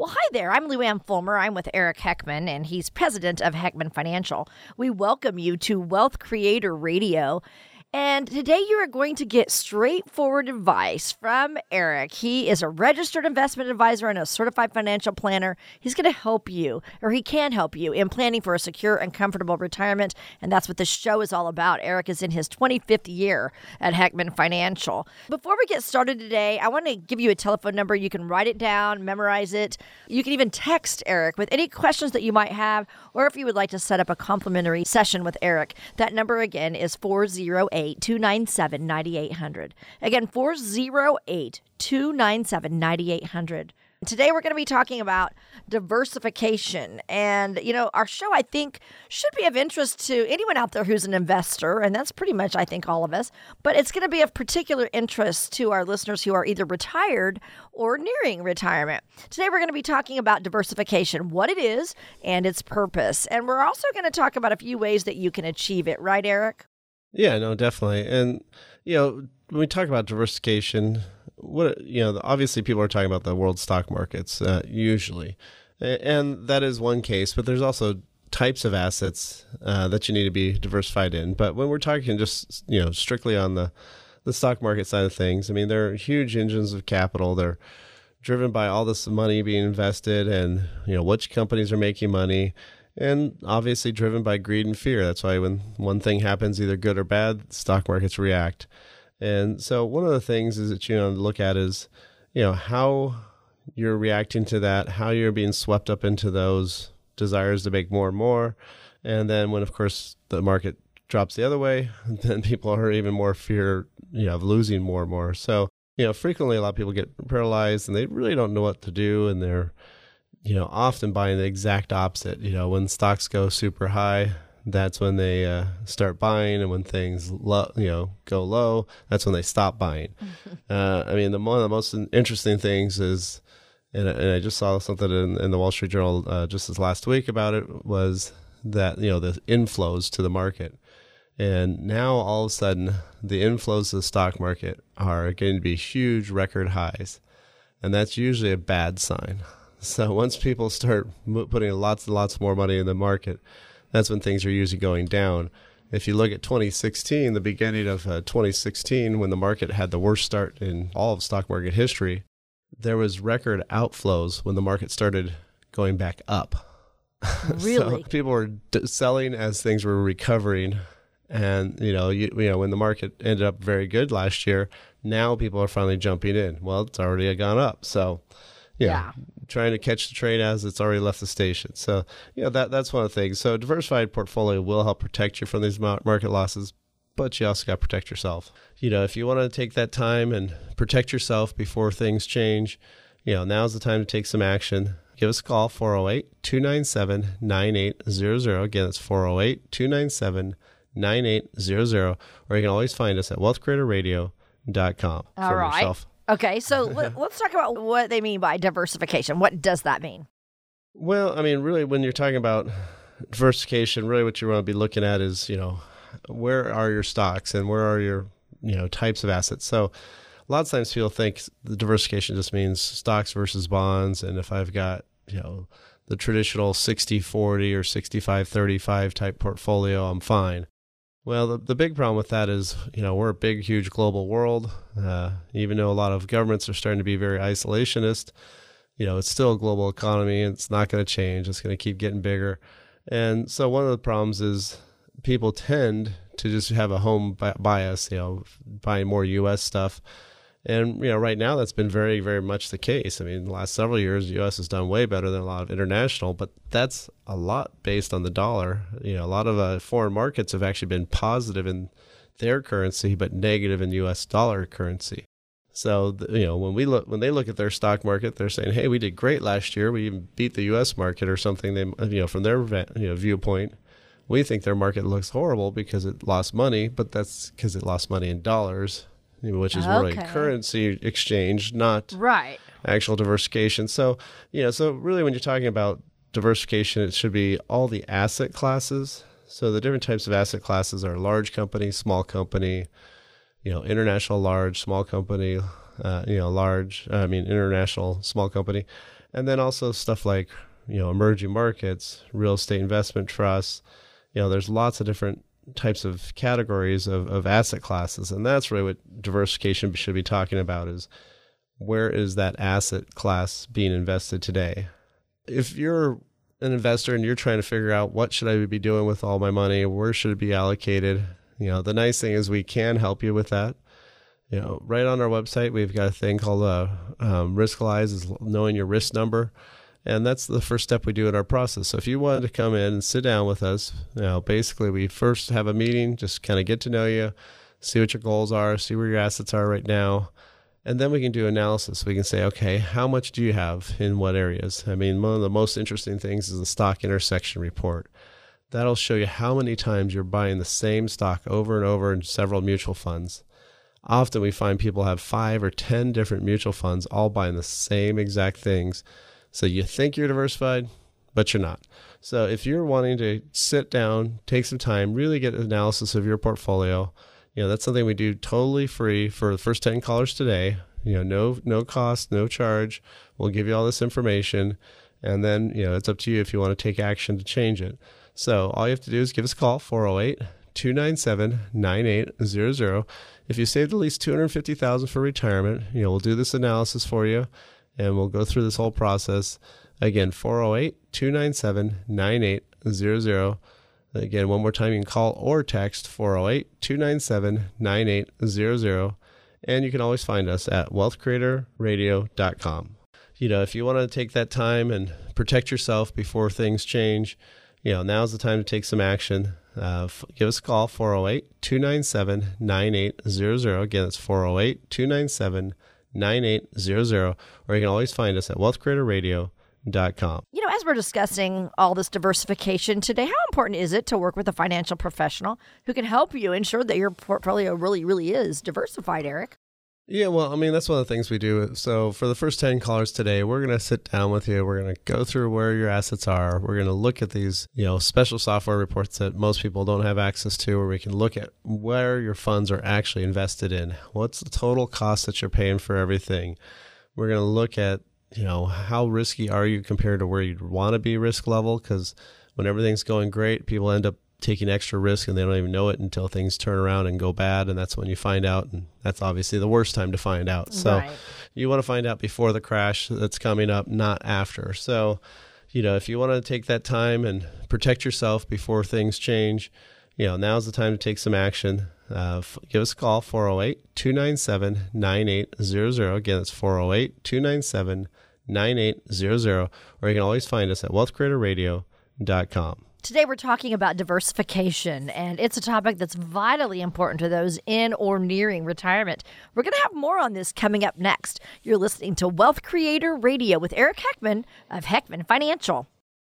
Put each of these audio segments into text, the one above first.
Well, hi there. I'm Luann Fulmer. I'm with Eric Heckman, and he's president of Heckman Financial. We welcome you to Wealth Creator Radio. And today you are going to get straightforward advice from Eric. He is a registered investment advisor and a certified financial planner. He's going to help you, or he can help you, in planning for a secure and comfortable retirement. And that's what this show is all about. Eric is in his 25th year at Heckman Financial. Before we get started today, I want to give you a telephone number. You can write it down, memorize it. You can even text Eric with any questions that you might have, or if you would like to set up a complimentary session with Eric. That number again is 408-297-9800. Again, 408-297-9800. Today we're going to be talking about diversification. And, our show, I think, should be of interest to anyone out there who's an investor. And that's pretty much, I think, all of us. But it's going to be of particular interest to our listeners who are either retired or nearing retirement. Today we're going to be talking about diversification, what it is, and its purpose. And we're also going to talk about a few ways that you can achieve it. Right, Eric? Yeah, no, definitely. And, when we talk about diversification, obviously people are talking about the world stock markets usually. And that is one case, but there's also types of assets that you need to be diversified in. But when we're talking just, strictly on the stock market side of things, I mean, they're huge engines of capital. They're driven by all this money being invested and, which companies are making money. And obviously driven by greed and fear. That's why when one thing happens, either good or bad, stock markets react. And so one of the things is that look at is, how you're reacting to that, how you're being swept up into those desires to make more and more. And then when, of course, the market drops the other way, then people are even more fear, of losing more and more. So, frequently a lot of people get paralyzed and they really don't know what to do. And they're often buying the exact opposite. When stocks go super high, that's when they start buying, and when things go low, that's when they stop buying. One of the most interesting things is, and I just saw something in the Wall Street Journal just this last week about it, was that the inflows to the market, and now all of a sudden the inflows to the stock market are going to be huge record highs, and that's usually a bad sign. So once people start putting lots and lots more money in the market, that's when things are usually going down. If you look at 2016, the beginning of 2016, when the market had the worst start in all of stock market history, there was record outflows when the market started going back up. Really? So people were selling as things were recovering. And, when the market ended up very good last year, now people are finally jumping in. Well, it's already gone up. So, trying to catch the trade as it's already left the station. So, that's one of the things. So a diversified portfolio will help protect you from these market losses, but you also got to protect yourself. If you want to take that time and protect yourself before things change, now's the time to take some action. Give us a call, 408-297-9800. Again, it's 408-297-9800. Or you can always find us at wealthcreatorradio.com. All right. Yourself. Okay, so let's talk about what they mean by diversification. What does that mean? Well, really, when you're talking about diversification, really what you want to be looking at is, where are your stocks and where are your, types of assets. So a lot of times people think the diversification just means stocks versus bonds. And if I've got, the traditional 60-40 or 65-35 type portfolio, I'm fine. Well, the big problem with that is, we're a big, huge global world. Even though a lot of governments are starting to be very isolationist, it's still a global economy and it's not going to change. It's going to keep getting bigger. And so one of the problems is people tend to just have a home bias, buying more U.S. stuff. And, right now that's been very, very much the case. The last several years, the U.S. has done way better than a lot of international, but that's a lot based on the dollar. A lot of foreign markets have actually been positive in their currency, but negative in U.S. dollar currency. So, when they look at their stock market, they're saying, hey, we did great last year. We even beat the U.S. market or something. They, from their viewpoint, we think their market looks horrible because it lost money, but that's because it lost money in dollars, which is really currency exchange, not actual diversification. So, so really when you're talking about diversification, it should be all the asset classes. So the different types of asset classes are large company, small company, international large, small company, international small company. And then also stuff like, emerging markets, real estate investment trusts. There's lots of different types of categories of asset classes. And that's really what diversification should be talking about, is where is that asset class being invested today? If you're an investor and you're trying to figure out what should I be doing with all my money, where should it be allocated, the nice thing is we can help you with that. Right on our website, we've got a thing called Riskalyze, is knowing your risk number. And that's the first step we do in our process. So if you wanted to come in and sit down with us, basically we first have a meeting, just kind of get to know you, see what your goals are, see where your assets are right now. And then we can do analysis. We can say, okay, how much do you have in what areas? I mean, one of the most interesting things is the stock intersection report. That'll show you how many times you're buying the same stock over and over in several mutual funds. Often we find people have 5 or 10 different mutual funds all buying the same exact things. So you think you're diversified, but you're not. So if you're wanting to sit down, take some time, really get an analysis of your portfolio, that's something we do totally free for the first 10 callers today. No cost, no charge. We'll give you all this information. And then, it's up to you if you want to take action to change it. So all you have to do is give us a call, 408-297-9800. If you saved at least $250,000 for retirement, we'll do this analysis for you, and we'll go through this whole process. Again, 408-297-9800. Again, one more time, you can call or text 408-297-9800. And you can always find us at wealthcreatorradio.com. If you want to take that time and protect yourself before things change, now's the time to take some action. Give us a call, 408-297-9800. Again, it's 408-297-9800. Or you can always find us at wealthcreatorradio.com. As we're discussing all this diversification today, how important is it to work with a financial professional who can help you ensure that your portfolio really, really is diversified, Eric? Yeah, well, that's one of the things we do. So for the first 10 callers today, we're going to sit down with you. We're going to go through where your assets are. We're going to look at these, special software reports that most people don't have access to, where we can look at where your funds are actually invested in. What's the total cost that you're paying for everything? We're going to look at, how risky are you compared to where you'd want to be risk level? Because when everything's going great, people end up taking extra risk and they don't even know it until things turn around and go bad. And that's when you find out. And that's obviously the worst time to find out. So right. You want to find out before the crash that's coming up, not after. So, if you want to take that time and protect yourself before things change, now's the time to take some action. Give us a call, 408-297-9800. Again, it's 408-297-9800. Or you can always find us at wealthcreatorradio.com. Today we're talking about diversification, and it's a topic that's vitally important to those in or nearing retirement. We're going to have more on this coming up next. You're listening to Wealth Creator Radio with Eric Heckman of Heckman Financial.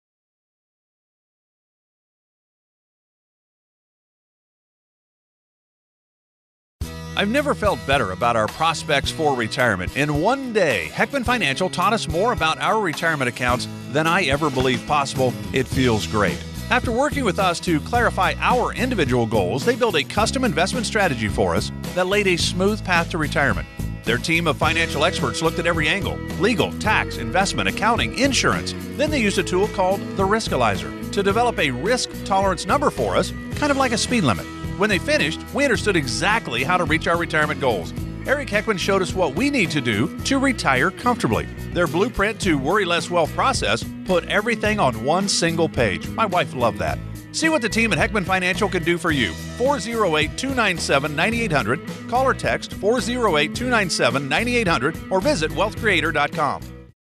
I've never felt better about our prospects for retirement. In one day, Heckman Financial taught us more about our retirement accounts than I ever believed possible. It feels great. After working with us to clarify our individual goals, they built a custom investment strategy for us that laid a smooth path to retirement. Their team of financial experts looked at every angle: legal, tax, investment, accounting, insurance. Then they used a tool called the Riskalyzer to develop a risk tolerance number for us, kind of like a speed limit. When they finished, we understood exactly how to reach our retirement goals. Eric Heckman showed us what we need to do to retire comfortably. Their blueprint to worry less wealth process put everything on one single page. My wife loved that. See what the team at Heckman Financial can do for you. 408-297-9800. Call or text 408-297-9800 or visit wealthcreator.com.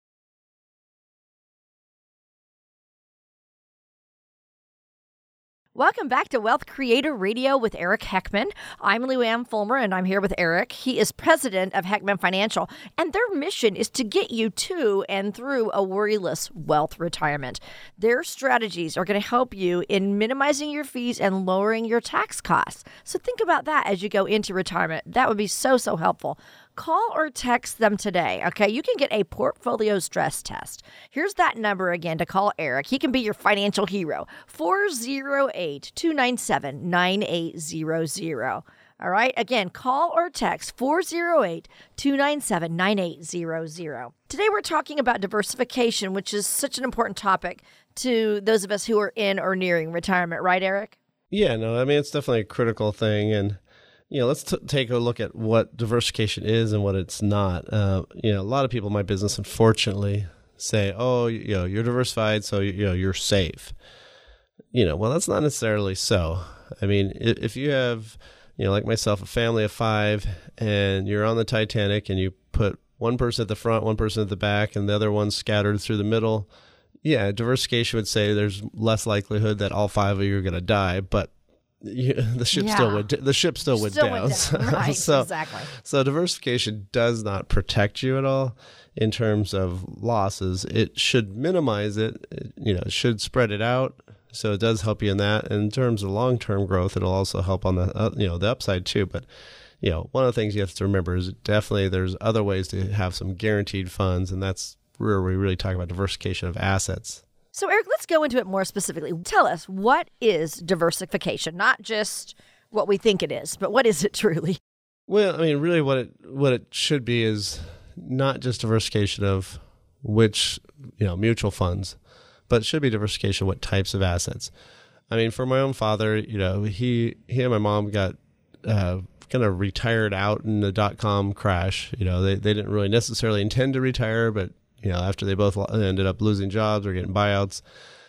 Welcome back to Wealth Creator Radio with Eric Heckman. I'm Lou Ann Fulmer, and I'm here with Eric. He is president of Heckman Financial, and their mission is to get you to and through a worryless wealth retirement. Their strategies are going to help you in minimizing your fees and lowering your tax costs. So think about that as you go into retirement. That would be so helpful. Call or text them today, okay? You can get a portfolio stress test. Here's that number again to call Eric. He can be your financial hero, 408-297-9800. All right. Again, call or text 408-297-9800. Today we're talking about diversification, which is such an important topic to those of us who are in or nearing retirement. Right, Eric? Yeah, no, I mean, it's definitely a critical thing. And, let's take a look at what diversification is and what it's not. A lot of people in my business, unfortunately, say, oh, you're diversified, so, you're safe. Well, that's not necessarily so. I mean, if you have, like myself, a family of 5, and you're on the Titanic and you put one person at the front, one person at the back, and the other one scattered through the middle, yeah, diversification would say there's less likelihood that all 5 of you are going to die, but the ship still went down. Right, so, exactly. So diversification does not protect you at all in terms of losses. It should minimize it. It should spread it out. So it does help you in that. And in terms of long-term growth, it'll also help on the the upside too. But one of the things you have to remember is definitely there's other ways to have some guaranteed funds, and that's where we really talk about diversification of assets. So, Eric, let's go into it more specifically. Tell us, what is diversification? Not just what we think it is, but what is it truly? Well, I mean, really what it should be is not just diversification of which, mutual funds, but it should be diversification of what types of assets. I mean, for my own father, he and my mom got kind of retired out in the .com crash. They didn't really necessarily intend to retire, but after they both ended up losing jobs or getting buyouts,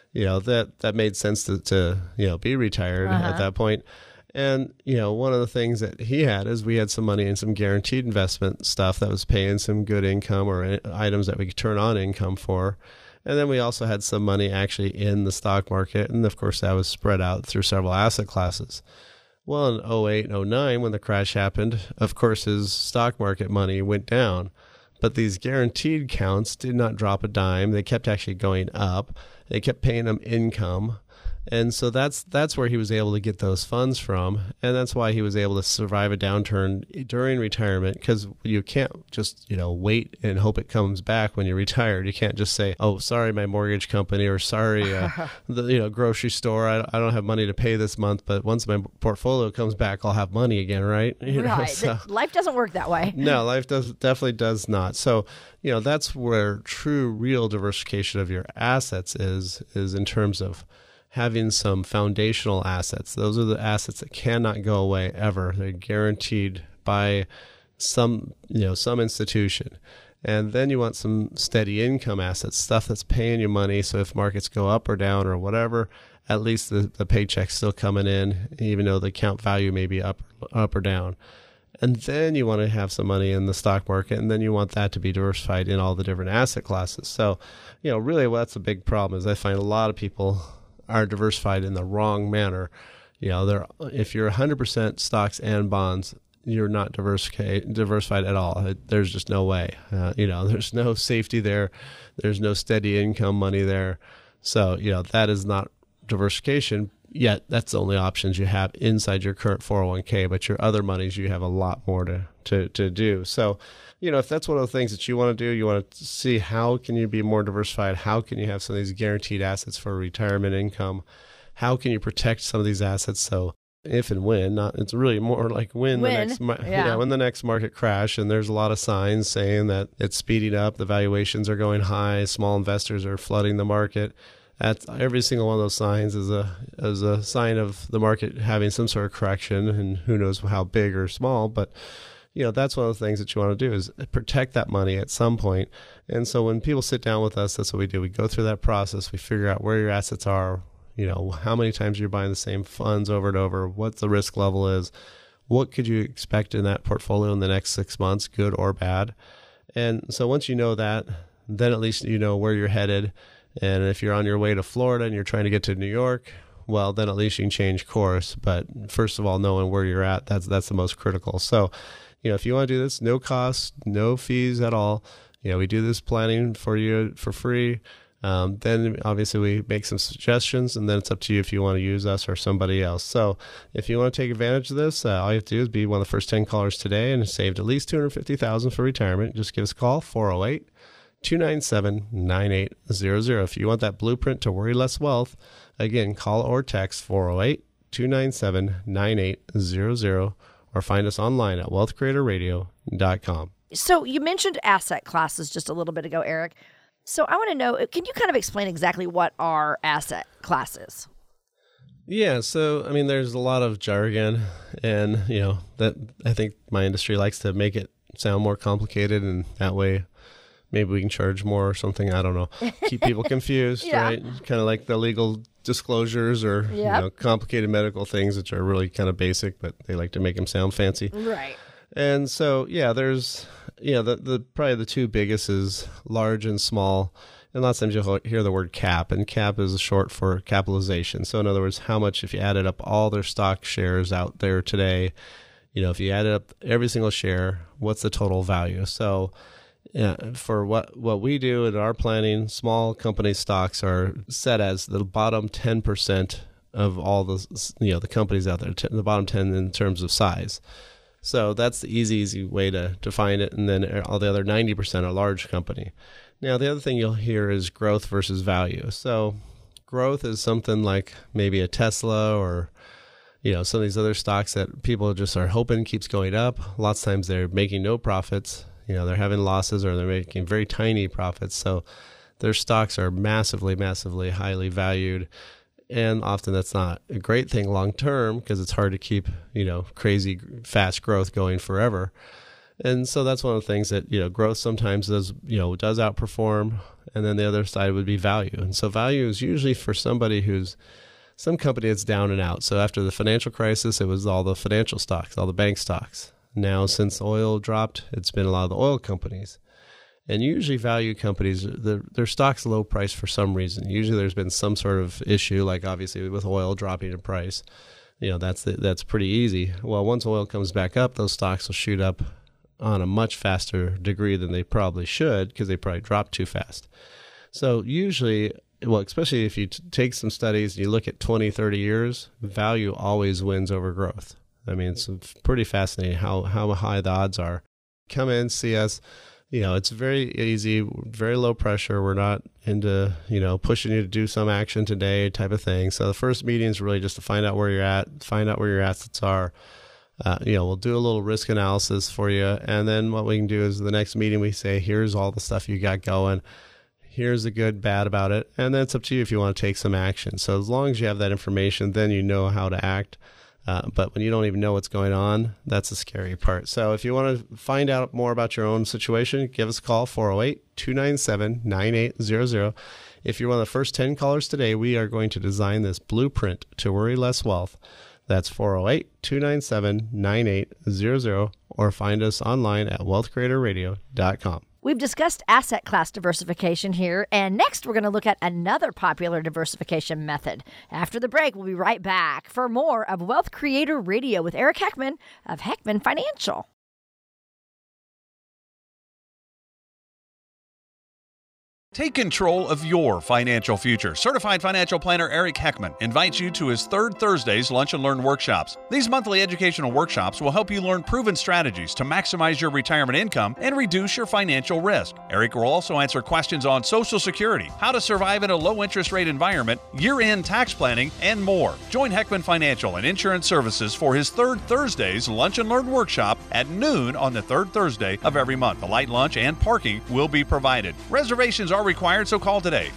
that made sense to be retired at that point. And, one of the things that he had is we had some money in some guaranteed investment stuff that was paying some good income or items that we could turn on income for. And then we also had some money actually in the stock market. And of course, that was spread out through several asset classes. Well, in 08, 09, when the crash happened, of course, his stock market money went down. But these guaranteed accounts did not drop a dime. They kept actually going up. They kept paying him income. And so that's where he was able to get those funds from. And that's why he was able to survive a downturn during retirement, because you can't just, wait and hope it comes back when you're retired. You can't just say, oh, sorry, my mortgage company, or sorry, the grocery store, I don't have money to pay this month, but once my portfolio comes back, I'll have money again, right? Right. So, life doesn't work that way. No, life definitely does not. So, that's where true, real diversification of your assets is in terms of having some foundational assets. Those are the assets that cannot go away ever. They're guaranteed by some institution. And then you want some steady income assets, stuff that's paying you money. So if markets go up or down or whatever, at least the paycheck's still coming in, even though the account value may be up or down. And then you want to have some money in the stock market, and then you want that to be diversified in all the different asset classes. So, really what's a big problem is I find a lot of people are diversified in the wrong manner. If you're 100% stocks and bonds, you're not diversified at all. There's just no way. There's no safety there. There's no steady income money there. So, that is not diversification. Yet that's the only options you have inside your current 401k, but your other monies, you have a lot more to do. So, if that's one of the things that you want to do, you want to see how can you be more diversified? How can you have some of these guaranteed assets for retirement income? How can you protect some of these assets? So if and when, it's really more like when the next market crash, and there's a lot of signs saying that it's speeding up, the valuations are going high, small investors are flooding the market. Every single one of those signs is a sign of the market having some sort of correction, and who knows how big or small, but that's one of the things that you want to do is protect that money at some point. And so when people sit down with us, that's what we do. We go through that process. We figure out where your assets are, how many times you're buying the same funds over and over, what the risk level is, what could you expect in that portfolio in the next 6 months, good or bad. And so once you know that, then at least you know where you're headed. And if you're on your way to Florida and you're trying to get to New York, well, then at least you can change course. But first of all, knowing where you're at, that's the most critical. So, if you want to do this, no cost, no fees at all. We do this planning for you for free. Then obviously we make some suggestions, and then it's up to you if you want to use us or somebody else. So if you want to take advantage of this, all you have to do is be one of the first 10 callers today and saved at least $250,000 for retirement. Just give us a call, 408-297-9800. If you want that blueprint to worry less wealth, again, call or text 408-297-9800. or find us online at wealthcreatorradio.com. So you mentioned asset classes just a little bit ago, Eric. So I want to know, can you kind of explain exactly what are asset classes? Yeah, so I mean, there's a lot of jargon, and that I think my industry likes to make it sound more complicated, and that way maybe we can charge more or something. I don't know. Keep people confused, Yeah. right? Kind of like the legal disclosures or complicated medical things, which are really kind of basic, but they like to make them sound fancy. Right. And so, there's, the probably the two biggest is large and small. And lots of times you'll hear the word cap, and cap is short for capitalization. So in other words, how much, if you added up all their stock shares out there today, if you added up every single share, what's the total value? So for what we do in our planning, small company stocks are set as the bottom 10% of all the companies out there, the bottom 10 in terms of size. So that's the easy way to define it. And then all the other 90% are large company. Now, the other thing you'll hear is growth versus value. So growth is something like maybe a Tesla or, some of these other stocks that people just are hoping keeps going up. Lots of times they're making no profits. They're having losses or they're making very tiny profits. So their stocks are massively, massively highly valued. And often that's not a great thing long term because it's hard to keep, crazy fast growth going forever. And so that's one of the things that, growth sometimes does outperform. And then the other side would be value. And so value is usually for somebody who's some company that's down and out. So after the financial crisis, it was all the financial stocks, all the bank stocks. Now, since oil dropped, it's been a lot of the oil companies. And usually value companies, their stock's low price for some reason. Usually there's been some sort of issue, like obviously with oil dropping in price. That's pretty easy. Well, once oil comes back up, those stocks will shoot up on a much faster degree than they probably should because they probably dropped too fast. So usually, especially if you take some studies and you look at 20, 30 years, value always wins over growth. I mean, it's pretty fascinating how high the odds are. Come in, see us. It's very easy, very low pressure. We're not into, pushing you to do some action today type of thing. So the first meeting is really just to find out where you're at, find out where your assets are. We'll do a little risk analysis for you. And then what we can do is the next meeting, we say, here's all the stuff you got going. Here's the good, bad about it. And then it's up to you if you want to take some action. So as long as you have that information, then you know how to act. But when you don't even know what's going on, that's the scary part. So if you want to find out more about your own situation, give us a call, 408-297-9800. If you're one of the first 10 callers today, we are going to design this blueprint to worry less wealth. That's 408-297-9800, or find us online at wealthcreatorradio.com. We've discussed asset class diversification here, and next we're going to look at another popular diversification method. After the break, we'll be right back for more of Wealth Creator Radio with Eric Heckman of Heckman Financial. Take control of your financial future. Certified financial planner Eric Heckman invites you to his third Thursdays Lunch and Learn workshops. These monthly educational workshops will help you learn proven strategies to maximize your retirement income and reduce your financial risk. Eric will also answer questions on Social Security, how to survive in a low-interest rate environment, year-end tax planning, and more. Join Heckman Financial and Insurance Services for his third Thursdays Lunch and Learn workshop at noon on the third Thursday of every month. A light lunch and parking will be provided. Reservations are required, so call today,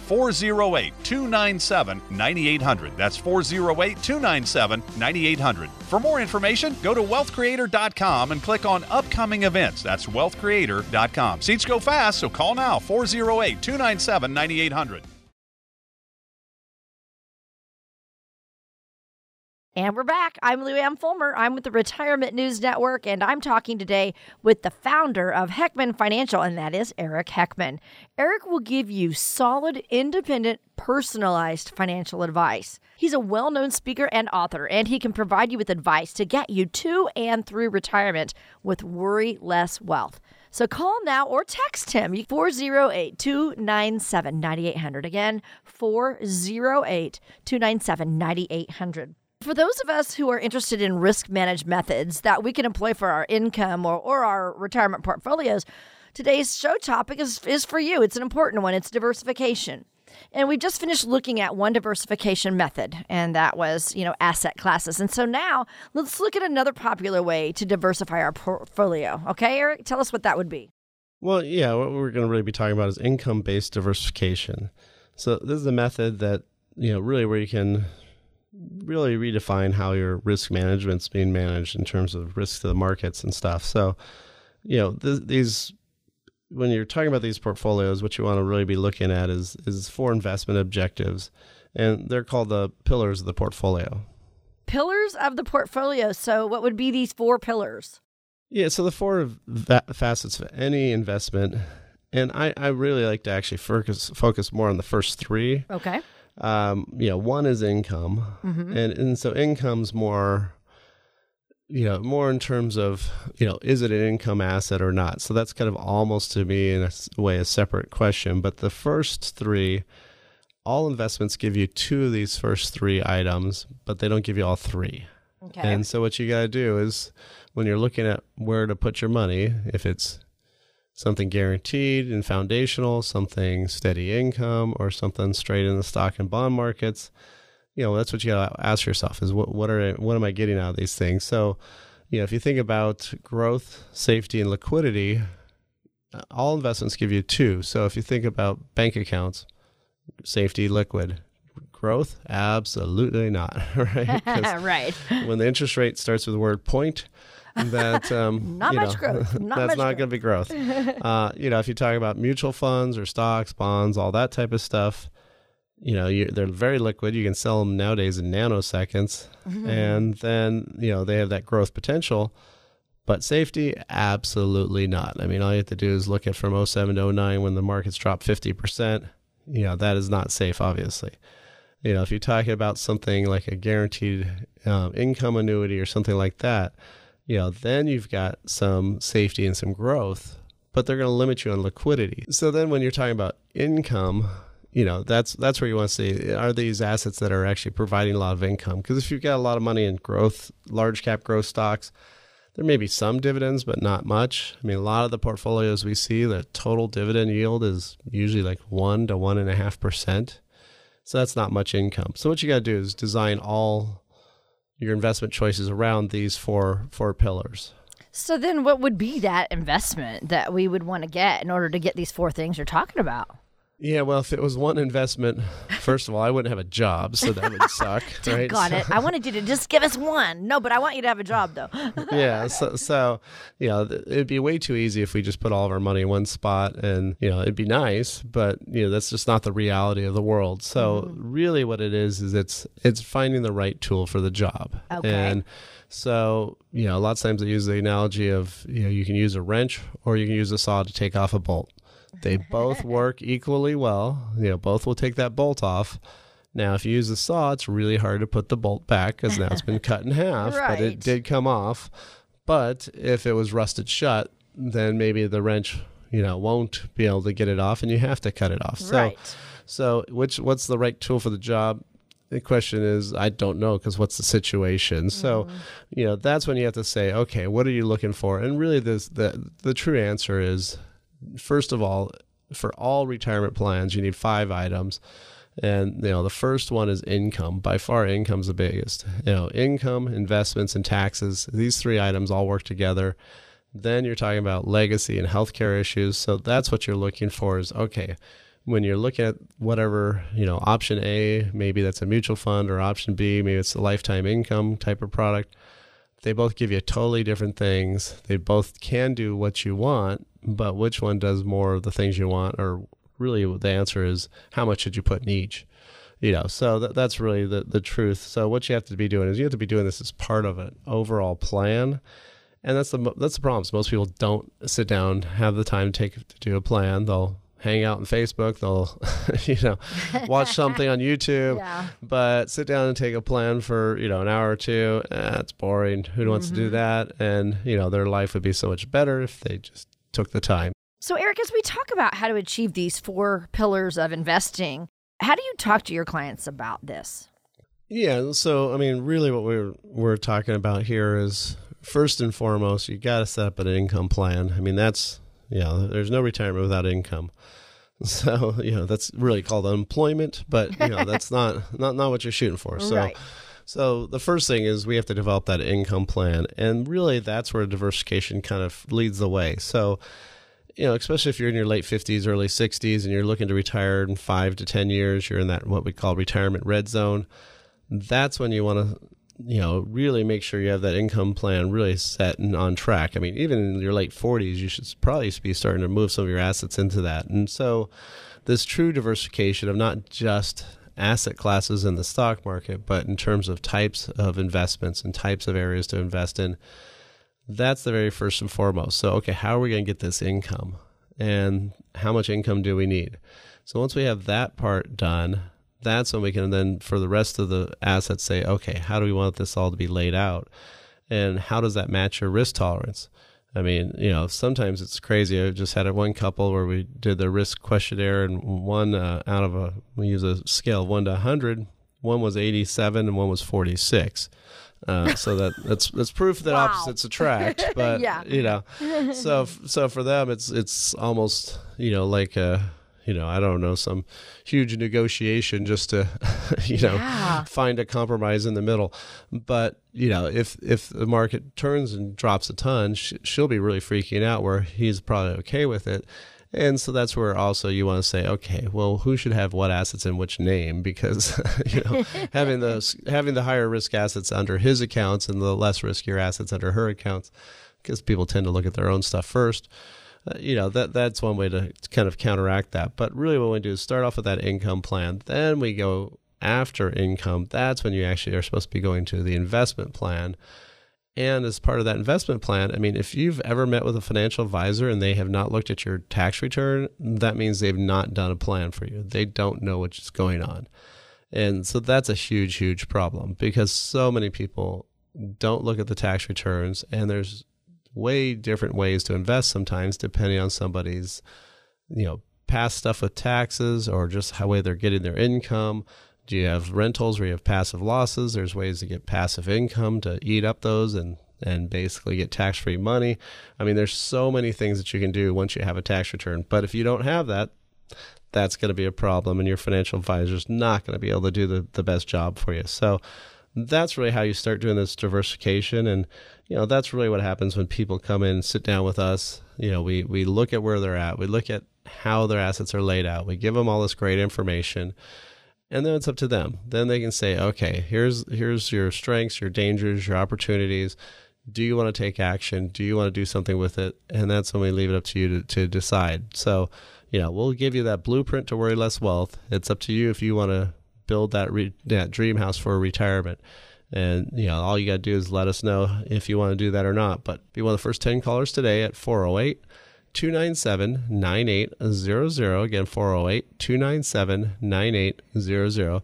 408-297-9800. That's 408-297-9800. For more information, go to wealthcreator.com and click on upcoming events. That's wealthcreator.com. Seats go fast, so call now, 408-297-9800. And we're back. I'm Lou Ann Fulmer. I'm with the Retirement News Network, and I'm talking today with the founder of Heckman Financial, and that is Eric Heckman. Eric will give you solid, independent, personalized financial advice. He's a well-known speaker and author, and he can provide you with advice to get you to and through retirement with worry less wealth. So call now or text him, 408-297-9800. Again, 408-297-9800. For those of us who are interested in risk managed methods that we can employ for our income or our retirement portfolios, today's show topic is for you. It's an important one. It's diversification. And we just finished looking at one diversification method, and that was, asset classes. And so now let's look at another popular way to diversify our portfolio. Okay, Eric, tell us what that would be. Well, yeah, what we're going to really be talking about is income-based diversification. So this is a method that, really where you can really redefine how your risk management's being managed in terms of risk to the markets and stuff. So, these when you're talking about these portfolios, what you want to really be looking at is 4 investment objectives, and they're called the pillars of the portfolio. Pillars of the portfolio. So what would be these 4 pillars? Yeah, so the 4 facets of any investment, and I really like to actually focus more on the first 3. Okay. One is income, and so income's more, more in terms of, is it an income asset or not? So that's kind of almost to me in a way a separate question. But the first 3, all investments give you 2 of these first 3 items, but they don't give you all 3. Okay. And so what you got to do is when you're looking at where to put your money, if it's something guaranteed and foundational, something steady income, or something straight in the stock and bond markets, that's what you got to ask yourself is what am I getting out of these things? So, if you think about growth, safety, and liquidity, all investments give you 2. So if you think about bank accounts, safety, liquid. Growth? Absolutely not, right? Right. When the interest rate starts with the word point, that not much growth. That's not going to be growth. If you talk about mutual funds or stocks, bonds, all that type of stuff, they're very liquid. You can sell them nowadays in nanoseconds, and then they have that growth potential. But safety, absolutely not. I mean, all you have to do is look at from 2007 to 2009 when the markets dropped 50%. That is not safe, obviously. If you're talking about something like a guaranteed income annuity or something like that, then you've got some safety and some growth, but they're going to limit you on liquidity. So then when you're talking about income, that's where you want to see, are these assets that are actually providing a lot of income? Because if you've got a lot of money in growth, large cap growth stocks, there may be some dividends, but not much. I mean, a lot of the portfolios we see, the total dividend yield is usually like 1 to 1.5%. So that's not much income. So what you got to do is design all your investment choices around these four pillars. So then what would be that investment that we would want to get in order to get these 4 things you're talking about? Yeah, well, if it was one investment, first of all, I wouldn't have a job, so that would suck, right? Got it. I wanted you to just give us one. No, but I want you to have a job, though. Yeah, so it'd be way too easy if we just put all of our money in one spot, and, it'd be nice, but, that's just not the reality of the world. So really what it is it's finding the right tool for the job. Okay. And so, a lot of times I use the analogy of, you can use a wrench or you can use a saw to take off a bolt. They both work equally well. Both will take that bolt off. Now, if you use the saw, it's really hard to put the bolt back because now it's been cut in half, Right. but it did come off. But if it was rusted shut, then maybe the wrench, won't be able to get it off and you have to cut it off. Right. So what's the right tool for the job? The question is, I don't know, because what's the situation? So, that's when you have to say, okay, what are you looking for? And really the true answer is, first of all, for all retirement plans, you need 5 items. And, the first one is income. By far, income's the biggest. Income, investments, and taxes. These 3 items all work together. Then you're talking about legacy and healthcare issues. So that's what you're looking for is, okay, when you're looking at whatever, option A, maybe that's a mutual fund, or option B, maybe it's a lifetime income type of product. They both give you totally different things. They both can do what you want, but which one does more of the things you want? Or really the answer is, how much should you put in each? So that's really the truth. So what you have to be doing is you have to be doing this as part of an overall plan. And that's the problem. So most people don't sit down, have the time to do a plan. They'll hang out on Facebook. They'll, watch something on YouTube, but sit down and take a plan for, an hour or 2. It's boring. Who wants to do that? And, their life would be so much better if they just took the time. So, Eric, as we talk about how to achieve these 4 pillars of investing, how do you talk to your clients about this? Yeah. So, really what we're talking about here is, first and foremost, you got to set up an income plan. That's, there's no retirement without income. So, that's really called unemployment, but that's not what you're shooting for. So, Right. So the first thing is we have to develop that income plan, and really that's where diversification kind of leads the way. So, especially if you're in your late 50s, early 60s, and you're looking to retire in 5 to 10 years, you're in that what we call retirement red zone. That's when you want to, really make sure you have that income plan really set and on track. I mean, even in your late 40s, you should probably be starting to move some of your assets into that. And so this true diversification of not just asset classes in the stock market, but in terms of types of investments and types of areas to invest in, that's the very first and foremost. So, okay, how are we going to get this income? And how much income do we need? So once we have that part done, that's when we can then, for the rest of the assets, say, okay, how do we want this all to be laid out? And how does that match your risk tolerance? I mean, sometimes it's crazy. I just had one couple where we did the risk questionnaire, and one we use a scale of 1 to 100, one was 87 and one was 46. So that's proof that Wow. opposites attract. But Yeah. so for them, it's almost like I don't know, some huge negotiation just to Yeah. find a compromise in the middle. But if the market turns and drops a ton, she'll be really freaking out, where he's probably okay with it. And so that's where also you want to say, okay, well, who should have what assets in which name? Because having the higher risk assets under his accounts and the less riskier assets under her accounts, because people tend to look at their own stuff first. That's one way to kind of counteract that. But really what we do is start off with that income plan. Then we go after income. That's when you actually are supposed to be going to the investment plan. And as part of that investment plan, I mean, if you've ever met with a financial advisor and they have not looked at your tax return, that means they've not done a plan for you. They don't know what's going on. And so that's a huge, huge problem, because so many people don't look at the tax returns, and there's way different ways to invest sometimes depending on somebody's, past stuff with taxes, or just how way they're getting their income. Do you have rentals where you have passive losses? There's ways to get passive income to eat up those and basically get tax-free money. I mean, there's so many things that you can do once you have a tax return. But if you don't have that, that's going to be a problem, and your financial advisor's not going to be able to do the best job for you. So that's really how you start doing this diversification. And, that's really what happens when people come in and sit down with us. We look at where they're at. We look at how their assets are laid out. We give them all this great information. And then it's up to them. Then they can say, okay, here's your strengths, your dangers, your opportunities. Do you want to take action? Do you want to do something with it? And that's when we leave it up to you to decide. So, we'll give you that blueprint to worry less wealth. It's up to you if you want to build that dream house for retirement. And, all you got to do is let us know if you want to do that or not. But be one of the first 10 callers today at 408-297-9800. Again, 408-297-9800.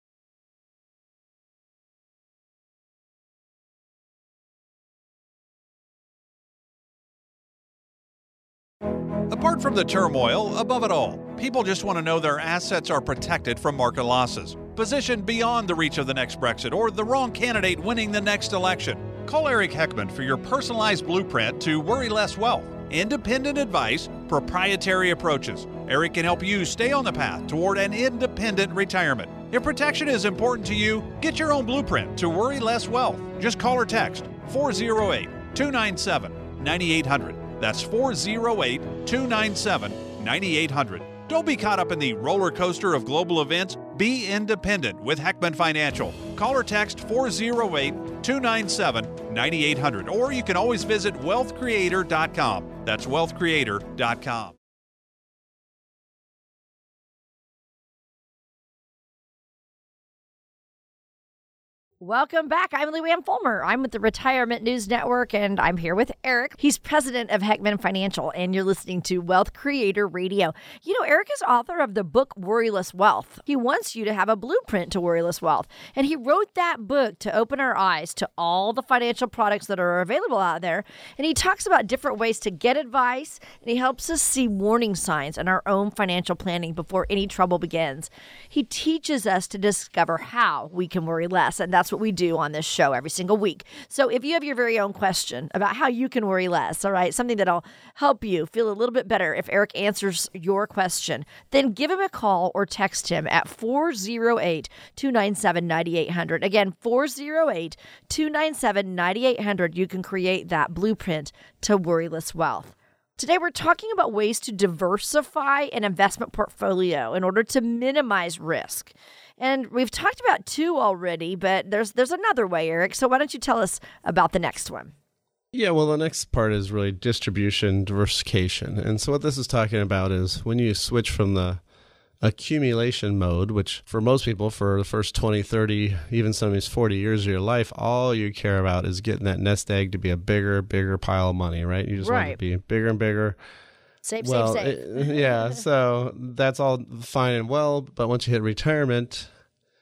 Apart from the turmoil, above it all, people just want to know their assets are protected from market losses, positioned beyond the reach of the next Brexit or the wrong candidate winning the next election. Call Eric Heckman for your personalized blueprint to worry less wealth. Independent advice, proprietary approaches. Eric can help you stay on the path toward an independent retirement. If protection is important to you, get your own blueprint to worry less wealth. Just call or text 408-297-9800. That's 408-297-9800. Don't be caught up in the roller coaster of global events. Be independent with Heckman Financial. Call or text 408-297-9800. Or you can always visit wealthcreator.com. That's wealthcreator.com. Welcome back. I'm Luann Fulmer. I'm with the Retirement News Network, and I'm here with Eric. He's president of Heckman Financial, and you're listening to Wealth Creator Radio. Eric is author of the book Worryless Wealth. He wants you to have a blueprint to worryless wealth, and he wrote that book to open our eyes to all the financial products that are available out there, and he talks about different ways to get advice, and he helps us see warning signs in our own financial planning before any trouble begins. He teaches us to discover how we can worry less, and that's that's what we do on this show every single week. So if you have your very own question about how you can worry less, all right, something that'll help you feel a little bit better if Eric answers your question, then give him a call or text him at 408-297-9800. Again, 408-297-9800. You can create that blueprint to worryless wealth. Today, we're talking about ways to diversify an investment portfolio in order to minimize risk. And we've talked about two already, but there's another way, Eric. So why don't you tell us about the next one? Yeah, well, the next part is really distribution diversification. And so what this is talking about is when you switch from the accumulation mode, which for most people for the first 20, 30, even sometimes 40 years of your life, all you care about is getting that nest egg to be a bigger pile of money, right? You just want it to be bigger and bigger. Save. Yeah, so that's all fine and well, but once you hit retirement,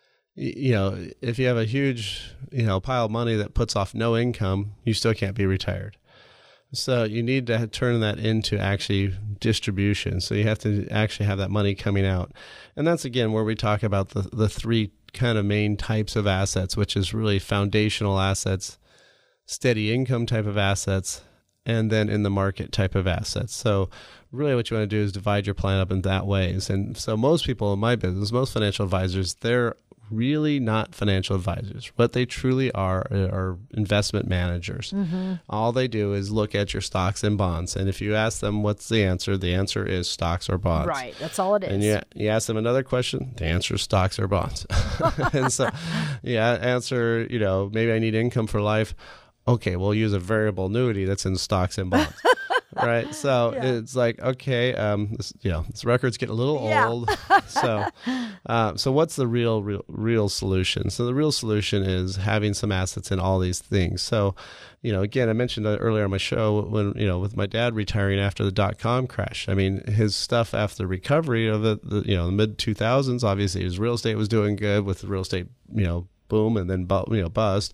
if you have a huge, pile of money that puts off no income, you still can't be retired. So you need to turn that into actually distribution. So you have to actually have that money coming out. And that's, again, where we talk about the three kind of main types of assets, which is really foundational assets, steady income type of assets, and then in the market type of assets. So really what you want to do is divide your plan up in that ways. And so most people in my business, most financial advisors, they're really not financial advisors. What they truly are investment managers. Mm-hmm. All they do is look at your stocks and bonds. And if you ask them what's the answer is stocks or bonds. Right. That's all it is. And you ask them another question, the answer is stocks or bonds. And so, answer, maybe I need income for life. Okay, we'll use a variable annuity that's in stocks and bonds. Right. So it's like, okay, this record's getting a little old. So what's the real solution? So the real solution is having some assets in all these things. So, again, I mentioned earlier on my show when, with my dad retiring after the .com crash. I mean, his stuff after the recovery of the mid 2000s, obviously his real estate was doing good with the real estate, boom and then, bust.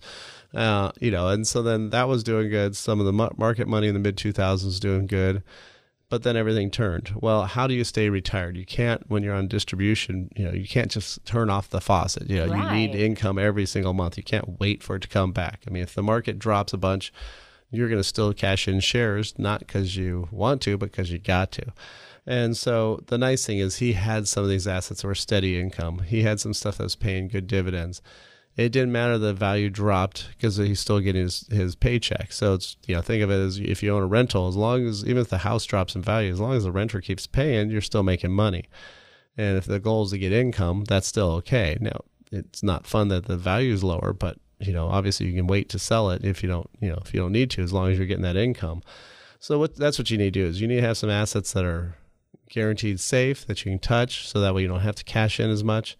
And so then that was doing good. Some of the market money in the mid 2000s was doing good, but then everything turned. Well, how do you stay retired? You can't, when you're on distribution, you can't just turn off the faucet. You need income every single month. You can't wait for it to come back. I mean, if the market drops a bunch, you're going to still cash in shares, not because you want to, but because you got to. And so the nice thing is he had some of these assets that were steady income. He had some stuff that was paying good dividends. It didn't matter the value dropped because he's still getting his paycheck. So it's, think of it as if you own a rental, even if the house drops in value, as long as the renter keeps paying, you're still making money. And if the goal is to get income, that's still okay. Now, it's not fun that the value is lower, but, obviously you can wait to sell it if you don't need to, as long as you're getting that income. So that's what you need to do is you need to have some assets that are guaranteed safe that you can touch so that way you don't have to cash in as much.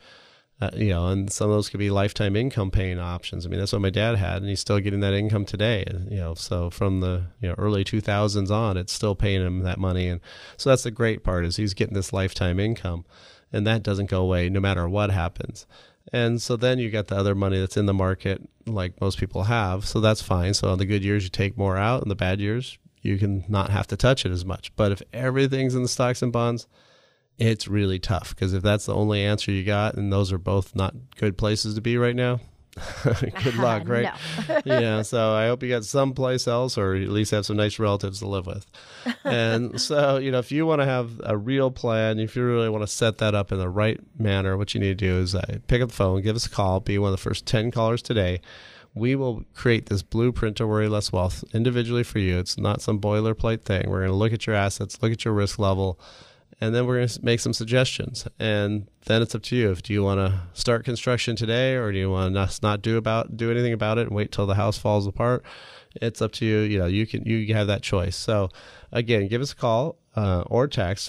And some of those could be lifetime income paying options. I mean, that's what my dad had, and he's still getting that income today. So from the early 2000s on, it's still paying him that money. And so that's the great part is he's getting this lifetime income, and that doesn't go away no matter what happens. And so then you got the other money that's in the market like most people have. So that's fine. So on the good years, you take more out, and the bad years, you can not have to touch it as much. But if everything's in the stocks and bonds, it's really tough because if that's the only answer you got and those are both not good places to be right now, good luck, right? No. So I hope you got someplace else or at least have some nice relatives to live with. And so, if you want to have a real plan, if you really want to set that up in the right manner, what you need to do is pick up the phone, give us a call, be one of the first 10 callers today. We will create this blueprint to worry less wealth individually for you. It's not some boilerplate thing. We're going to look at your assets, look at your risk level, and then we're going to make some suggestions. And then it's up to you. Do you want to start construction today or do you want to not do anything about it and wait till the house falls apart? It's up to you. You have that choice. So again, give us a call or text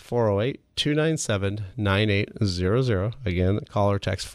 408-297-9800. Again, call or text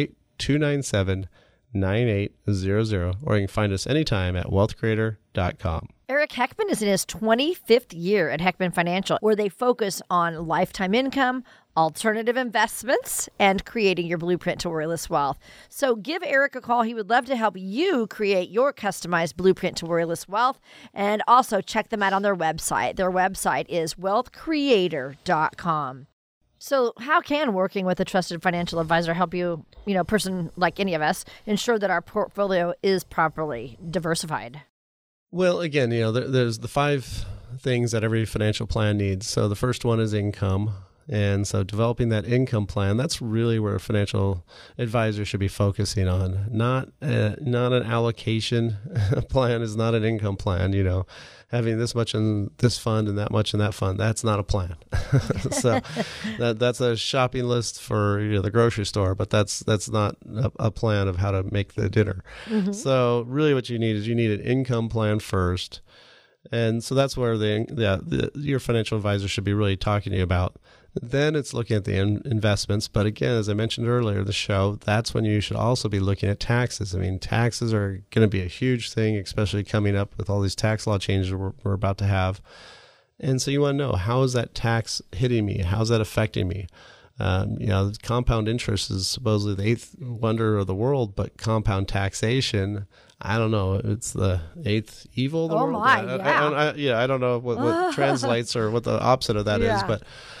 408-297-9800. Or you can find us anytime at wealthcreator.com. Eric Heckman is in his 25th year at Heckman Financial, where they focus on lifetime income, alternative investments, and creating your blueprint to worryless wealth. So give Eric a call. He would love to help you create your customized blueprint to worryless wealth. And also check them out on their website. Their website is wealthcreator.com. So how can working with a trusted financial advisor help you, person like any of us, ensure that our portfolio is properly diversified? Well, again, there's the 5 things that every financial plan needs. So the first one is income. And so developing that income plan, that's really where a financial advisor should be focusing on. Not an allocation plan is not an income plan, having this much in this fund and that much in that fund. That's not a plan. So that's a shopping list for the grocery store, but that's not a plan of how to make the dinner. Mm-hmm. So really what you need is an income plan first. And so that's where your financial advisor should be really talking to you about. Then it's looking at the investments. But again, as I mentioned earlier in the show, that's when you should also be looking at taxes. I mean, taxes are going to be a huge thing, especially coming up with all these tax law changes we're about to have. And so you want to know, how is that tax hitting me? How's that affecting me? Compound interest is supposedly the 8th wonder of the world, but compound taxation, I don't know. It's the 8th evil of the world. My, yeah. I don't know what translates or what the opposite of that is,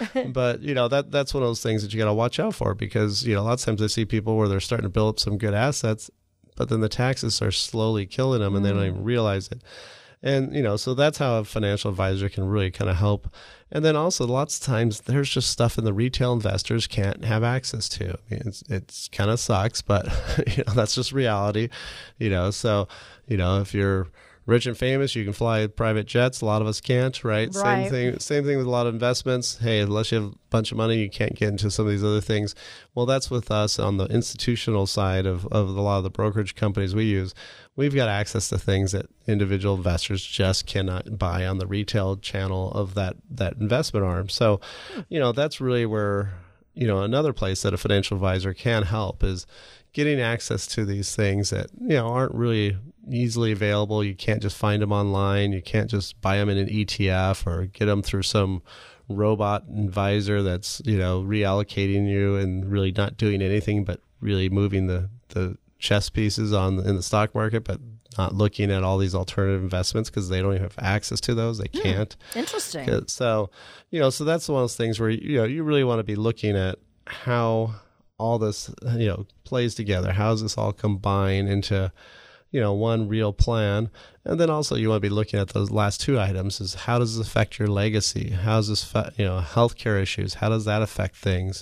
but that's one of those things that you got to watch out for, because a lot of times I see people where they're starting to build up some good assets, but then the taxes are slowly killing them and they don't even realize it. And, so that's how a financial advisor can really kind of help. And then also lots of times there's just stuff in the retail investors can't have access to. I mean, it's kind of sucks, but, that's just reality, so, if you're rich and famous, you can fly private jets. A lot of us can't, right? Same thing with a lot of investments. Hey, unless you have a bunch of money, you can't get into some of these other things. Well, that's with us on the institutional side of a lot of the brokerage companies we use. We've got access to things that individual investors just cannot buy on the retail channel of that investment arm. So, that's really where, another place that a financial advisor can help is getting access to these things that, aren't really easily available. You can't just find them online. You can't just buy them in an ETF or get them through some robot advisor that's, reallocating you and really not doing anything but really moving the chess pieces in the stock market, but not looking at all these alternative investments because they don't even have access to those. They can't. Interesting. So, so that's one of those things where, you really want to be looking at how all this, plays together. How does this all combine into, one real plan? And then also you want to be looking at those last 2 items is, how does this affect your legacy? How does this, healthcare issues? How does that affect things?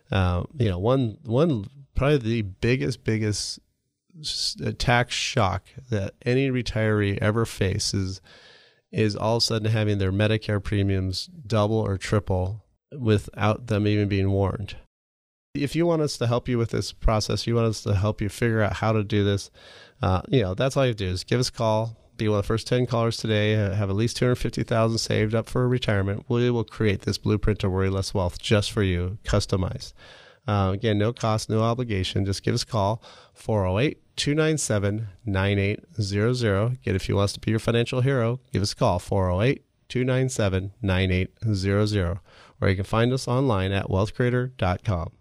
One probably the biggest tax shock that any retiree ever faces is all of a sudden having their Medicare premiums double or triple without them even being warned. If you want us to help you with this process, you want us to help you figure out how to do this, that's all you have to do is give us a call, be one of the first 10 callers today, have at least $250,000 saved up for retirement. We will create this blueprint to worry less wealth just for you, customized. Again, no cost, no obligation. Just give us a call, 408-297-9800. Again, if you want us to be your financial hero, give us a call, 408-297-9800. Or you can find us online at wealthcreator.com.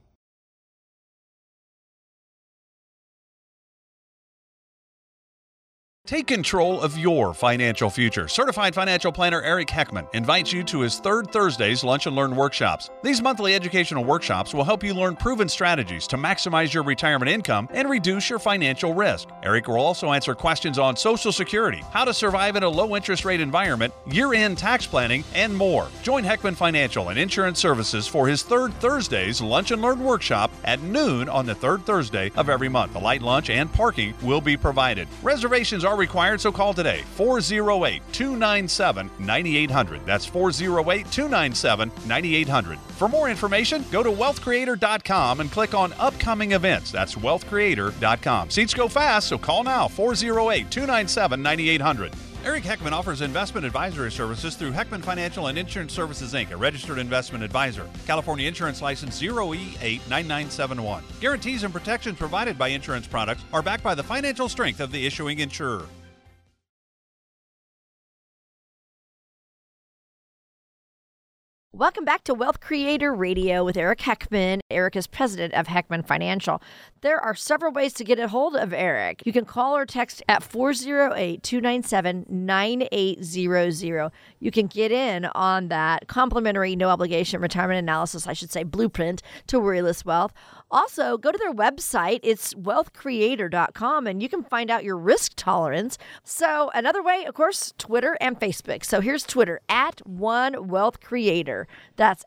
Take control of your financial future. Certified financial planner Eric Heckman invites you to his 3rd Thursdays Lunch and Learn workshops. These monthly educational workshops will help you learn proven strategies to maximize your retirement income and reduce your financial risk. Eric will also answer questions on Social Security, how to survive in a low-interest rate environment, year-end tax planning, and more. Join Heckman Financial and Insurance Services for his 3rd Thursdays Lunch and Learn workshop at noon on the 3rd Thursday of every month. A light lunch and parking will be provided. Reservations are required, so call today, 408-297-9800. That's 408-297-9800. For more information, go to wealthcreator.com and click on upcoming events. That's wealthcreator.com. Seats go fast, so call now, 408-297-9800. Eric Heckman offers investment advisory services through Heckman Financial and Insurance Services, Inc., a registered investment advisor. California Insurance License 0E89971. Guarantees and protections provided by insurance products are backed by the financial strength of the issuing insurer. Welcome back to Wealth Creator Radio with Eric Heckman. Eric is president of Heckman Financial. There are several ways to get a hold of Eric. You can call or text at 408-297-9800. You can get in on that complimentary, no obligation retirement analysis, blueprint to worryless wealth. Also, go to their website. It's wealthcreator.com, and you can find out your risk tolerance. So another way, of course, Twitter and Facebook. So here's Twitter, @OneWealthCreator. That's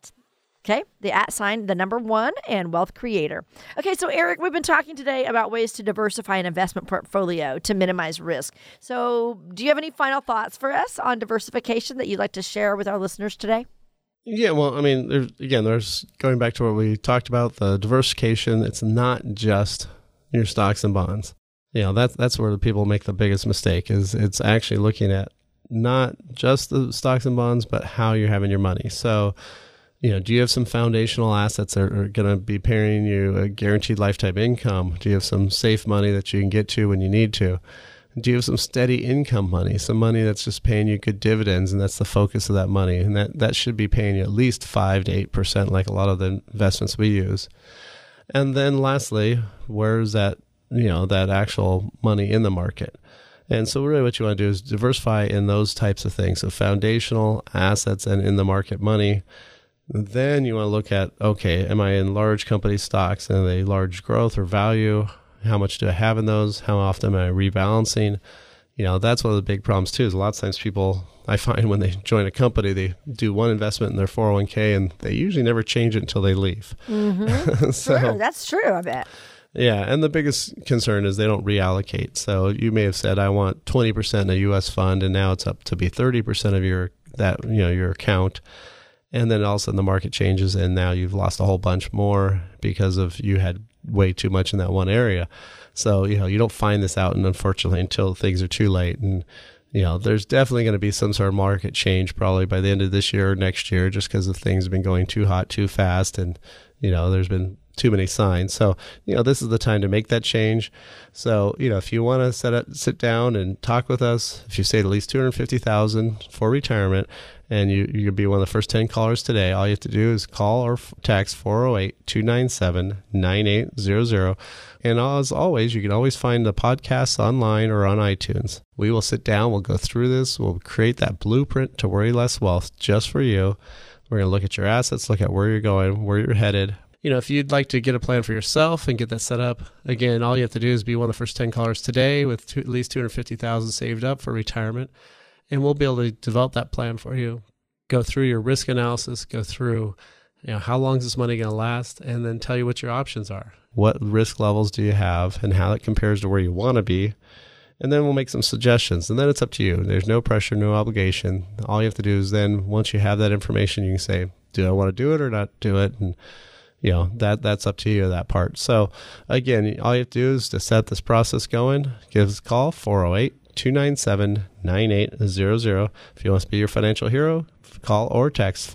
the @ the number 1 and Wealth Creator. Okay, so Eric, we've been talking today about ways to diversify an investment portfolio to minimize risk. So do you have any final thoughts for us on diversification that you'd like to share with our listeners today? Yeah, well, I mean, there's going back to what we talked about, the diversification. It's not just your stocks and bonds. That's where the people make the biggest mistake, is it's actually looking at not just the stocks and bonds, but how you're having your money. So, do you have some foundational assets that are going to be paying you a guaranteed lifetime income? Do you have some safe money that you can get to when you need to? Do you have some steady income money, some money that's just paying you good dividends, and that's the focus of that money? And that should be paying you at least 5 to 8%, like a lot of the investments we use. And then lastly, where's that, that actual money in the market? And so really what you want to do is diversify in those types of things. So foundational assets and in the market money. Then you want to look at, okay, am I in large company stocks? Are they large growth or value? How much do I have in those? How often am I rebalancing? That's one of the big problems too, is a lot of times people, I find when they join a company, they do one investment in their 401k and they usually never change it until they leave. Mm-hmm. Sure, that's true, I bet. Yeah, and the biggest concern is they don't reallocate. So you may have said, I want 20% in a U.S. fund, and now it's up to be 30% of your account. And then all of a sudden the market changes, and now you've lost a whole bunch more because of you had way too much in that one area. So, you don't find this out, and unfortunately, until things are too late. And, there's definitely going to be some sort of market change probably by the end of this year or next year, just because of things have been going too hot, too fast. And, there's been too many signs. So, this is the time to make that change. So, if you want to sit down and talk with us, if you save at least $250,000 for retirement, and you'll be one of the first 10 callers today, all you have to do is call or text 408-297-9800. And as always, you can always find the podcasts online or on iTunes. We will sit down, we'll go through this, we'll create that blueprint to worry less wealth just for you. We're going to look at your assets, look at where you're going, where you're headed. If you'd like to get a plan for yourself and get that set up, again, all you have to do is be one of the first 10 callers today with at least $250,000 saved up for retirement. And we'll be able to develop that plan for you, go through your risk analysis, go through, how long is this money going to last, and then tell you what your options are. What risk levels do you have and how it compares to where you want to be? And then we'll make some suggestions. And then it's up to you. There's no pressure, no obligation. All you have to do is then, once you have that information, you can say, do I want to do it or not do it? And that's up to you, that part. So again, all you have to do is to set this process going. Give us a call, 408-297-9800. If you want us to be your financial hero, call or text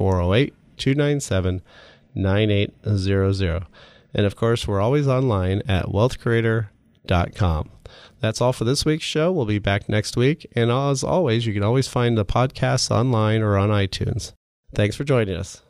408-297-9800. And of course, we're always online at wealthcreator.com. That's all for this week's show. We'll be back next week. And as always, you can always find the podcasts online or on iTunes. Thanks for joining us.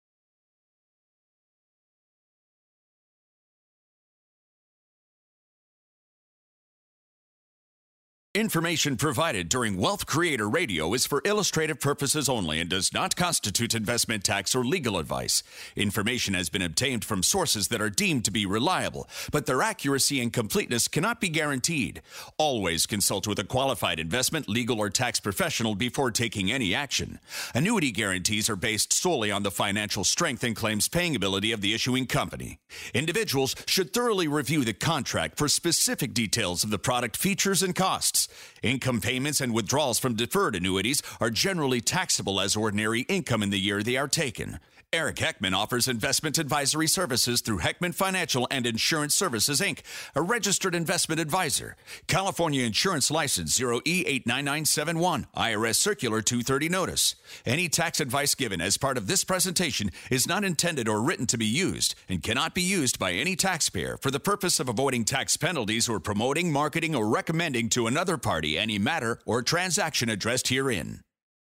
Information provided during Wealth Creator Radio is for illustrative purposes only and does not constitute investment, tax, or legal advice. Information has been obtained from sources that are deemed to be reliable, but their accuracy and completeness cannot be guaranteed. Always consult with a qualified investment, legal, or tax professional before taking any action. Annuity guarantees are based solely on the financial strength and claims paying ability of the issuing company. Individuals should thoroughly review the contract for specific details of the product features and costs. Income payments and withdrawals from deferred annuities are generally taxable as ordinary income in the year they are taken. Eric Heckman offers investment advisory services through Heckman Financial and Insurance Services, Inc., a registered investment advisor. California Insurance License 0E89971, IRS Circular 230 Notice. Any tax advice given as part of this presentation is not intended or written to be used and cannot be used by any taxpayer for the purpose of avoiding tax penalties or promoting, marketing, or recommending to another party any matter or transaction addressed herein.